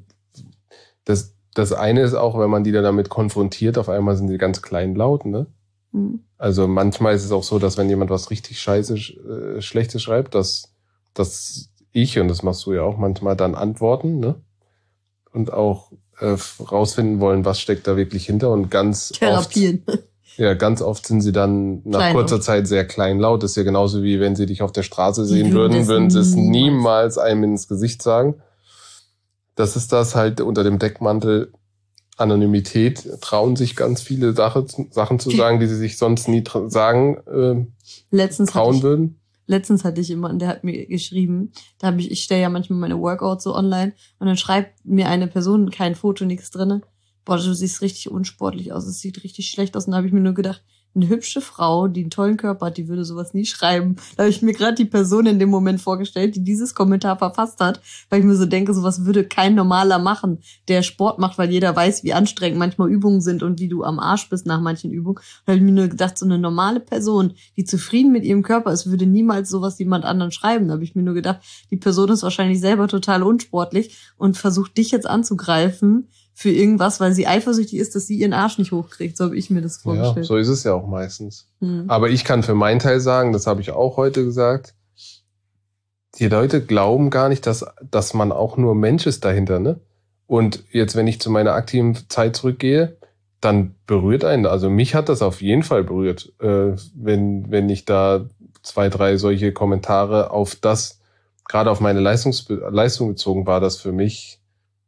Das, das eine ist auch, wenn man die dann damit konfrontiert, auf einmal sind die ganz kleinlaut, ne? Mhm. Also manchmal ist es auch so, dass wenn jemand was richtig scheiße, äh, Schlechtes schreibt, dass, dass ich, und das machst du ja auch manchmal, dann antworten, ne? Und auch äh, rausfinden wollen, was steckt da wirklich hinter, und ganz Therapieren. oft, ja, ganz oft sind sie dann nach Kleinlaut. kurzer Zeit sehr kleinlaut. Das ist ja genauso wie wenn sie dich auf der Straße Die sehen würden würden, das würden sie es niemals. niemals einem ins Gesicht sagen. Das ist das halt unter dem Deckmantel Anonymität, trauen sich ganz viele Sache, Sachen zu sagen, die sie sich sonst nie tra- sagen, äh, Letztens hatte trauen ich, würden. letztens hatte ich jemanden, der hat mir geschrieben, da habe ich, ich stelle ja manchmal meine Workouts so online und dann schreibt mir eine Person, kein Foto, nichts drinne. Boah, du siehst richtig unsportlich aus, es sieht richtig schlecht aus. Und da habe ich mir nur gedacht, eine hübsche Frau, die einen tollen Körper hat, die würde sowas nie schreiben. Da habe ich mir gerade die Person in dem Moment vorgestellt, die dieses Kommentar verfasst hat, weil ich mir so denke, sowas würde kein Normaler machen, der Sport macht, weil jeder weiß, wie anstrengend manchmal Übungen sind und wie du am Arsch bist nach manchen Übungen. Da habe ich mir nur gedacht, so eine normale Person, die zufrieden mit ihrem Körper ist, würde niemals sowas jemand anderen schreiben. Da habe ich mir nur gedacht, die Person ist wahrscheinlich selber total unsportlich und versucht dich jetzt anzugreifen für irgendwas, weil sie eifersüchtig ist, dass sie ihren Arsch nicht hochkriegt. So habe ich mir das vorgestellt. Ja, so ist es ja auch meistens. Hm. Aber ich kann für meinen Teil sagen, das habe ich auch heute gesagt, die Leute glauben gar nicht, dass, dass man auch nur Mensch ist dahinter, ne? Und jetzt, wenn ich zu meiner aktiven Zeit zurückgehe, dann berührt einen, also mich hat das auf jeden Fall berührt, äh, wenn, wenn ich da zwei, drei solche Kommentare auf das, gerade auf meine Leistungs- Leistung bezogen, war das für mich,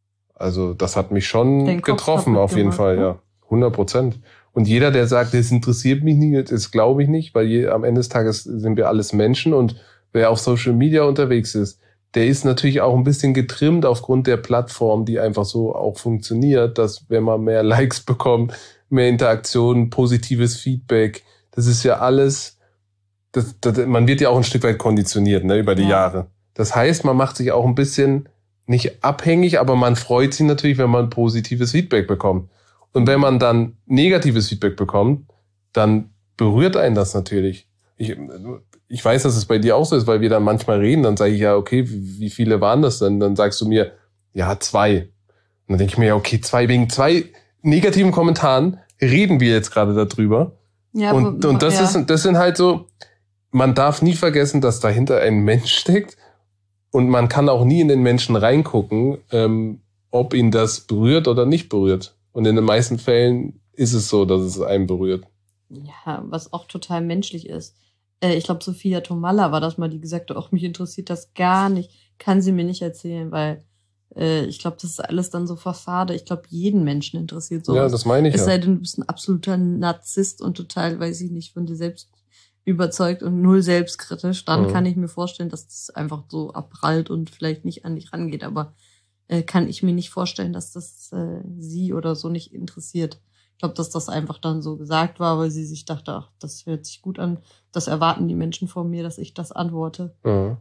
also das hat mich schon getroffen, auf jeden Fall, ne? Ja, hundert Prozent. Und jeder, der sagt, das interessiert mich nicht, das glaube ich nicht, weil je, am Ende des Tages sind wir alles Menschen und wer auf Social Media unterwegs ist, der ist natürlich auch ein bisschen getrimmt aufgrund der Plattform, die einfach so auch funktioniert, dass wenn man mehr Likes bekommt, mehr Interaktion, positives Feedback, das ist ja alles, das, das, man wird ja auch ein Stück weit konditioniert, ne, über die ja. Jahre. Das heißt, man macht sich auch ein bisschen nicht abhängig, aber man freut sich natürlich, wenn man positives Feedback bekommt. Und wenn man dann negatives Feedback bekommt, dann berührt einen das natürlich. Ich, ich weiß, dass es bei dir auch so ist, weil wir dann manchmal reden, dann sage ich ja, okay, wie viele waren das denn? Dann sagst du mir, ja, zwei. Und dann denke ich mir, ja, okay, zwei, wegen zwei negativen Kommentaren reden wir jetzt gerade darüber. Ja, und, und das ja. ist, das sind halt so, man darf nie vergessen, dass dahinter ein Mensch steckt und man kann auch nie in den Menschen reingucken, ähm, ob ihn das berührt oder nicht berührt. Und in den meisten Fällen ist es so, dass es einen berührt. Ja, was auch total menschlich ist. Äh, ich glaube, Sophia Tomalla war das mal, die gesagt hat, auch mich interessiert das gar nicht, kann sie mir nicht erzählen, weil äh, ich glaube, das ist alles dann so Fassade. Ich glaube, jeden Menschen interessiert sowas. Ja, das meine ich es ja. Es sei denn, du bist ein absoluter Narzisst und total, weiß ich nicht, von dir selbst überzeugt und null selbstkritisch. Dann mhm. kann ich mir vorstellen, dass das einfach so abprallt und vielleicht nicht an dich rangeht. Aber äh, kann ich mir nicht vorstellen, dass das äh, sie oder so nicht interessiert. Ich glaube, dass das einfach dann so gesagt war, weil sie sich dachte, ach, das hört sich gut an. Das erwarten die Menschen von mir, dass ich das antworte. Mhm.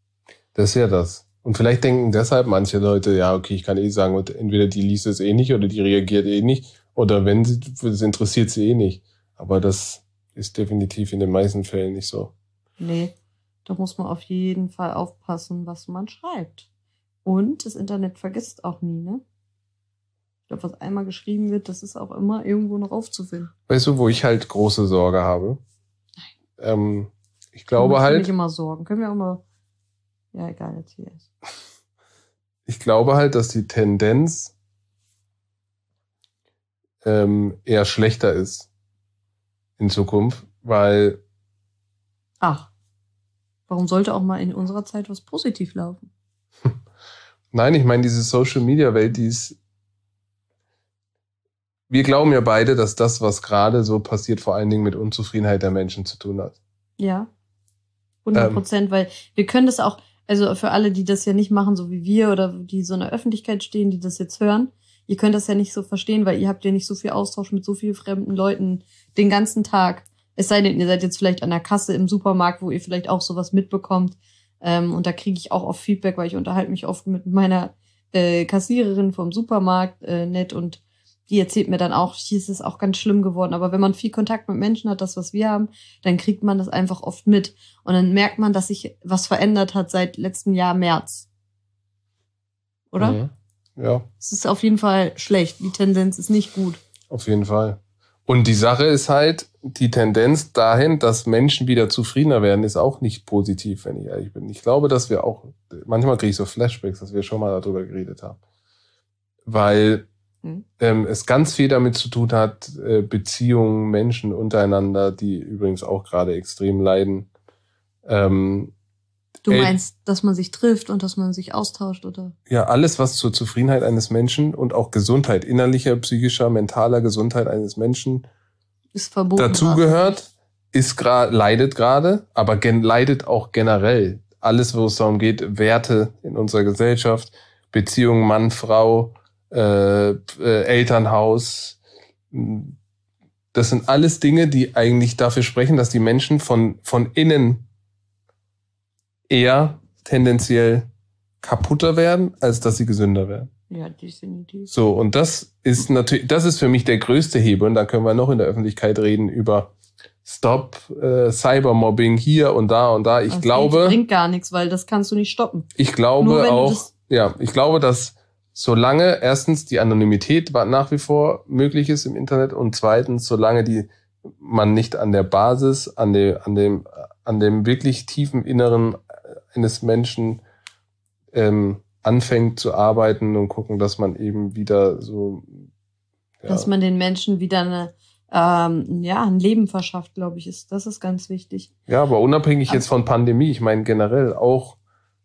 Das ist ja das. Und vielleicht denken deshalb manche Leute, ja, okay, ich kann eh sagen, entweder die liest es eh nicht oder die reagiert eh nicht. Oder wenn sie, das interessiert sie eh nicht. Aber das ist definitiv in den meisten Fällen nicht so. Nee, da muss man auf jeden Fall aufpassen, was man schreibt. Und das Internet vergisst auch nie, ne? Ich glaube, was einmal geschrieben wird, das ist auch immer irgendwo noch aufzufinden. Weißt du, wo ich halt große Sorge habe? Nein. Ähm, ich glaube halt... Nicht immer Sorgen. Können wir auch mal... Ja, egal, jetzt hier ist. Ich glaube halt, dass die Tendenz ähm, eher schlechter ist in Zukunft, weil... Ach, warum sollte auch mal in unserer Zeit was positiv laufen? Nein, ich meine, diese Social-Media-Welt, die ist... Wir glauben ja beide, dass das, was gerade so passiert, vor allen Dingen mit Unzufriedenheit der Menschen zu tun hat. Ja, hundert Prozent, ähm, weil wir können das auch, also für alle, die das ja nicht machen, so wie wir oder die so in der Öffentlichkeit stehen, die das jetzt hören, ihr könnt das ja nicht so verstehen, weil ihr habt ja nicht so viel Austausch mit so vielen fremden Leuten den ganzen Tag. Es sei denn, ihr seid jetzt vielleicht an der Kasse im Supermarkt, wo ihr vielleicht auch sowas mitbekommt. Ähm, und da kriege ich auch oft Feedback, weil ich unterhalte mich oft mit meiner äh, Kassiererin vom Supermarkt äh, nett und die erzählt mir dann auch, hier ist es auch ganz schlimm geworden. Aber wenn man viel Kontakt mit Menschen hat, das, was wir haben, dann kriegt man das einfach oft mit. Und dann merkt man, dass sich was verändert hat seit letztem Jahr März. Oder? Mhm. Ja. Es ist auf jeden Fall schlecht. Die Tendenz ist nicht gut. Auf jeden Fall. Und die Sache ist halt, die Tendenz dahin, dass Menschen wieder zufriedener werden, ist auch nicht positiv, wenn ich ehrlich bin. Ich glaube, dass wir auch, manchmal kriege ich so Flashbacks, dass wir schon mal darüber geredet haben. Weil hm. ähm, es ganz viel damit zu tun hat, äh, Beziehungen, Menschen untereinander, die übrigens auch gerade extrem leiden. Ähm, du meinst, dass man sich trifft und dass man sich austauscht, oder? Ja, alles, was zur Zufriedenheit eines Menschen und auch Gesundheit, innerlicher, psychischer, mentaler Gesundheit eines Menschen ist verboten. Dazugehört, ist gerade, leidet gerade, aber gen, leidet auch generell. Alles, wo es darum geht, Werte in unserer Gesellschaft, Beziehung Mann, Frau, äh, äh, Elternhaus. Das sind alles Dinge, die eigentlich dafür sprechen, dass die Menschen von, von innen eher tendenziell kaputter werden, als dass sie gesünder werden. Ja, definitiv. So, und das ist natürlich, das ist für mich der größte Hebel. Und dann können wir noch in der Öffentlichkeit reden über Stop äh, Cybermobbing hier und da und da. Ich das glaube, das bringt gar nichts, weil das kannst du nicht stoppen. Ich glaube auch, ja, ich glaube, dass solange erstens die Anonymität nach wie vor möglich ist im Internet und zweitens, solange die man nicht an der Basis, an dem, an dem, an dem wirklich tiefen inneren eines Menschen ähm, anfängt zu arbeiten und gucken, dass man eben wieder so... Ja. Dass man den Menschen wieder eine, ähm, ja, ein Leben verschafft, glaube ich, ist das ist ganz wichtig. Ja, aber unabhängig aber jetzt von Pandemie, ich meine generell auch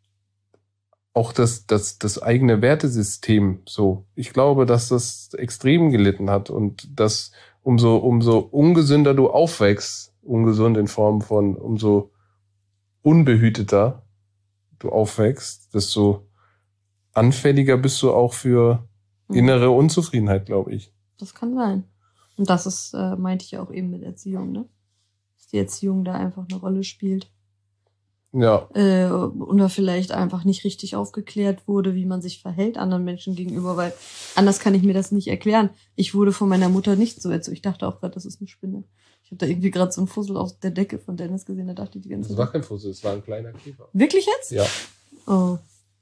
auch das, das, das eigene Wertesystem so. Ich glaube, dass das extrem gelitten hat und dass umso, umso ungesünder du aufwächst, ungesund in Form von umso unbehüteter du aufwächst, desto anfälliger bist du auch für innere Unzufriedenheit, glaube ich. Das kann sein. Und das ist, äh, meinte ich auch eben mit Erziehung, ne? Dass die Erziehung da einfach eine Rolle spielt. Ja. Äh, oder vielleicht einfach nicht richtig aufgeklärt wurde, wie man sich verhält anderen Menschen gegenüber, weil anders kann ich mir das nicht erklären. Ich wurde von meiner Mutter nicht so erzogen. Ich dachte auch gerade, das ist eine Spinne. Ich habe da irgendwie gerade so einen Fussel aus der Decke von Dennis gesehen, da dachte ich die ganze Zeit. Das war kein Fussel, es war ein kleiner Käfer. Wirklich jetzt? Ja. Oh.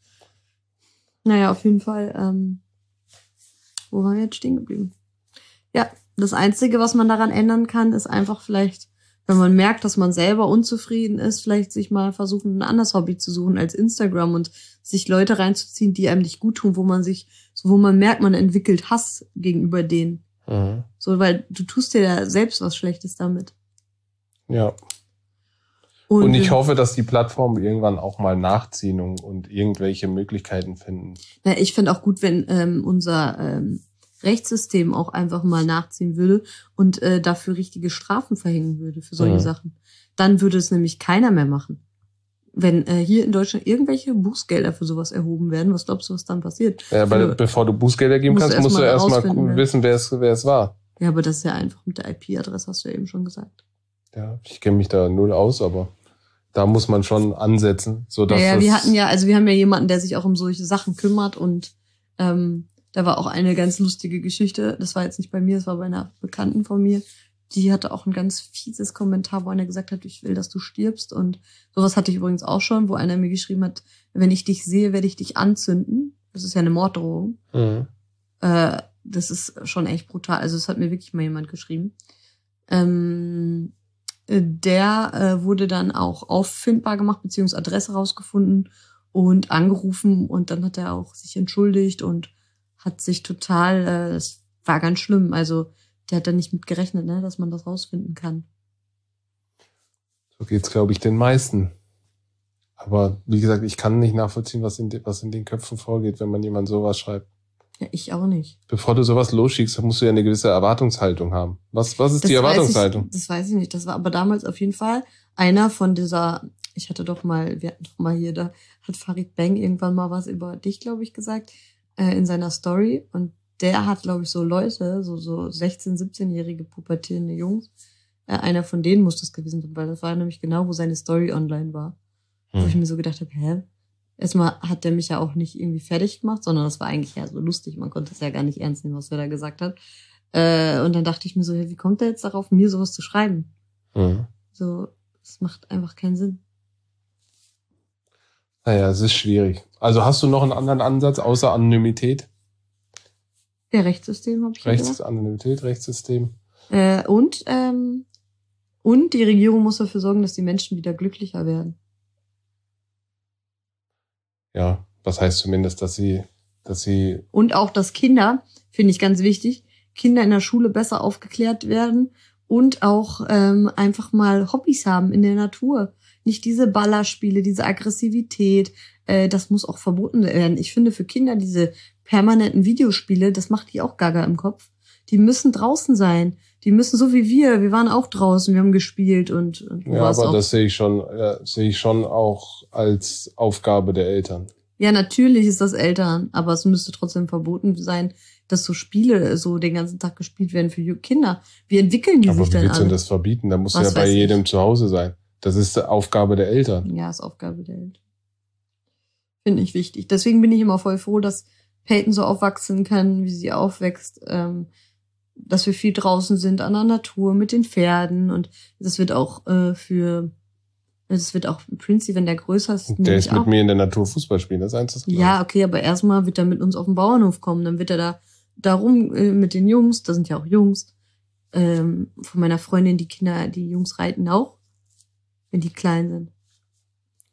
Naja, auf jeden Fall, ähm, wo waren wir jetzt stehen geblieben? Ja, das Einzige, was man daran ändern kann, ist einfach vielleicht, wenn man merkt, dass man selber unzufrieden ist, vielleicht sich mal versuchen, ein anderes Hobby zu suchen als Instagram und sich Leute reinzuziehen, die einem nicht gut tun, wo man sich, wo man merkt, man entwickelt Hass gegenüber denen. Mhm. So, weil du tust dir ja selbst was Schlechtes damit. Ja. Und, und ich hoffe, dass die Plattformen irgendwann auch mal nachziehen und, und irgendwelche Möglichkeiten finden. Ja, ich finde auch gut, wenn ähm, unser ähm, Rechtssystem auch einfach mal nachziehen würde und äh, dafür richtige Strafen verhängen würde für solche mhm. Sachen. Dann würde es nämlich keiner mehr machen. Wenn äh, hier in Deutschland irgendwelche Bußgelder für sowas erhoben werden, was glaubst du, was dann passiert? Ja, weil du, bevor du Bußgelder geben kannst, musst du erstmal erst wissen, wer es, wer es war. Ja, aber das ist ja einfach mit der I P-Adresse, hast du ja eben schon gesagt. Ja, ich kenne mich da null aus, aber da muss man schon ansetzen, so dass ja, ja, das... wir hatten ja, also wir haben ja jemanden, der sich auch um solche Sachen kümmert und ähm, da war auch eine ganz lustige Geschichte. Das war jetzt nicht bei mir, das war bei einer Bekannten von mir. Die hatte auch ein ganz fieses Kommentar, wo einer gesagt hat, ich will, dass du stirbst. Und sowas hatte ich übrigens auch schon, wo einer mir geschrieben hat, wenn ich dich sehe, werde ich dich anzünden. Das ist ja eine Morddrohung. Mhm. Äh, das ist schon echt brutal. Also das hat mir wirklich mal jemand geschrieben. Ähm, der äh, wurde dann auch auffindbar gemacht, beziehungsweise Adresse rausgefunden und angerufen. Und dann hat er auch sich entschuldigt und hat sich total, äh, das war ganz schlimm. Also der hat da nicht mit gerechnet, ne, dass man das rausfinden kann. So geht's, glaube ich, den meisten. Aber wie gesagt, ich kann nicht nachvollziehen, was in, de, was in den Köpfen vorgeht, wenn man jemand sowas schreibt. Ja, ich auch nicht. Bevor du sowas losschickst, musst du ja eine gewisse Erwartungshaltung haben. Was, was ist das die Erwartungshaltung? Ich, das weiß ich nicht. Das war aber damals auf jeden Fall einer von dieser, ich hatte doch mal, wir hatten doch mal hier, da hat Farid Bang irgendwann mal was über dich, glaube ich, gesagt, äh, in seiner Story. Und der hat, glaube ich, so Leute, so so sechzehn-, siebzehnjährige pubertierende Jungs. Äh, einer von denen muss das gewesen sein, weil das war nämlich genau, wo seine Story online war. Hm. Wo ich mir so gedacht habe, hä? Erstmal hat der mich ja auch nicht irgendwie fertig gemacht, sondern das war eigentlich ja so lustig. Man konnte es ja gar nicht ernst nehmen, was er da gesagt hat. Äh, und dann dachte ich mir so, hey, wie kommt der jetzt darauf, mir sowas zu schreiben? Hm. So, das macht einfach keinen Sinn. Naja, es ist schwierig. Also hast du noch einen anderen Ansatz außer Anonymität? Ja, Rechtssystem habe ich Rechts, ja Anonymität, Rechtssystem. Äh, und, ähm, und die Regierung muss dafür sorgen, dass die Menschen wieder glücklicher werden. Ja, was heißt zumindest, dass sie, dass sie... Und auch, dass Kinder, finde ich ganz wichtig, Kinder in der Schule besser aufgeklärt werden und auch ähm, einfach mal Hobbys haben in der Natur. Nicht diese Ballerspiele, diese Aggressivität, äh, das muss auch verboten werden. Ich finde für Kinder diese permanenten Videospiele, das macht die auch gaga im Kopf. Die müssen draußen sein. Die müssen so wie wir. Wir waren auch draußen, wir haben gespielt und, und ja, aber auch. Das sehe ich schon, ja, sehe ich schon auch als Aufgabe der Eltern. Ja, natürlich ist das Eltern, aber es müsste trotzdem verboten sein, dass so Spiele so den ganzen Tag gespielt werden für Kinder. Wie entwickeln die aber sich denn alle? Aber wie willst du das verbieten? Da muss ja bei jedem ich. zu Hause sein. Das ist die Aufgabe der Eltern. Ja, ist Aufgabe der Eltern. Finde ich wichtig. Deswegen bin ich immer voll froh, dass Peyton so aufwachsen kann, wie sie aufwächst, ähm, dass wir viel draußen sind an der Natur mit den Pferden und das wird auch äh, für, das wird auch Princey, wenn der größer ist. Der ist mit auch. mir in der Natur Fußball spielen, das ist eins, das Ja, okay, aber erstmal wird er mit uns auf den Bauernhof kommen, dann wird er da darum äh, mit den Jungs, da sind ja auch Jungs, ähm, von meiner Freundin, die Kinder, die Jungs reiten auch, wenn die klein sind.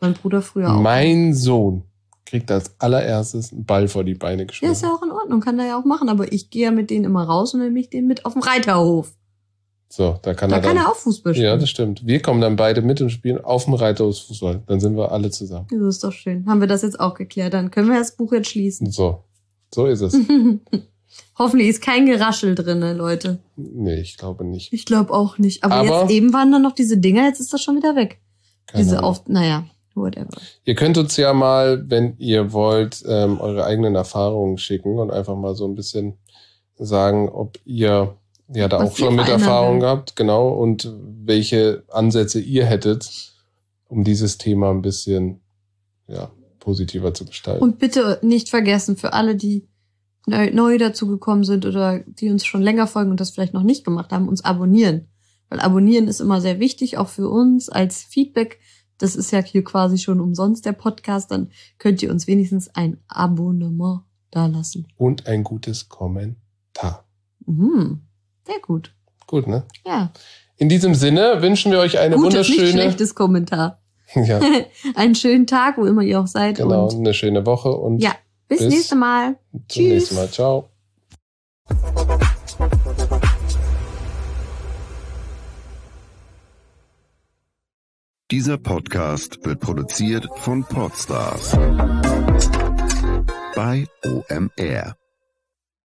Mein Bruder früher auch. Mein Sohn kriegt als allererstes einen Ball vor die Beine Ja, geschmissen. ist ja auch in Ordnung, kann er ja auch machen. Aber ich gehe ja mit denen immer raus und nehme ich den mit auf den Reiterhof. So, da kann Da er dann, kann er auch Fußball spielen. Ja, das stimmt. Wir kommen dann beide mit und spielen auf dem Reiterhof Fußball. Dann sind wir alle zusammen. Das ist doch schön. Haben wir das jetzt auch geklärt. Dann können wir das Buch jetzt schließen. So, so ist es. Hoffentlich ist kein Geraschel drin, Leute. Nee, ich glaube nicht. Ich glaube auch nicht. Aber, Aber- jetzt eben waren dann noch diese Dinger, jetzt ist das schon wieder weg. Keine diese Ahnung. auf, naja, whatever. Ihr könnt uns ja mal, wenn ihr wollt, ähm, eure eigenen Erfahrungen schicken und einfach mal so ein bisschen sagen, ob ihr ja da Was auch schon ihr mit verändern Erfahrung will. habt, genau, und welche Ansätze ihr hättet, um dieses Thema ein bisschen ja, positiver zu gestalten. Und bitte nicht vergessen, für alle, die neu, neu dazugekommen sind oder die uns schon länger folgen und das vielleicht noch nicht gemacht haben, uns abonnieren. Weil abonnieren ist immer sehr wichtig, auch für uns als Feedback. Das ist ja hier quasi schon umsonst der Podcast. Dann könnt ihr uns wenigstens ein Abonnement dalassen. Und ein gutes Kommentar. Mhm. Sehr gut. Gut, ne? Ja. In diesem Sinne wünschen wir euch eine Gutes, nicht wunderschöne, schlechtes Kommentar. ja, Einen schönen Tag, wo immer ihr auch seid. genau, Und eine schöne Woche und ja, bis, bis nächste Mal. zum Tschüss. nächsten Mal. Ciao. Dieser Podcast wird produziert von Podstars bei O M R.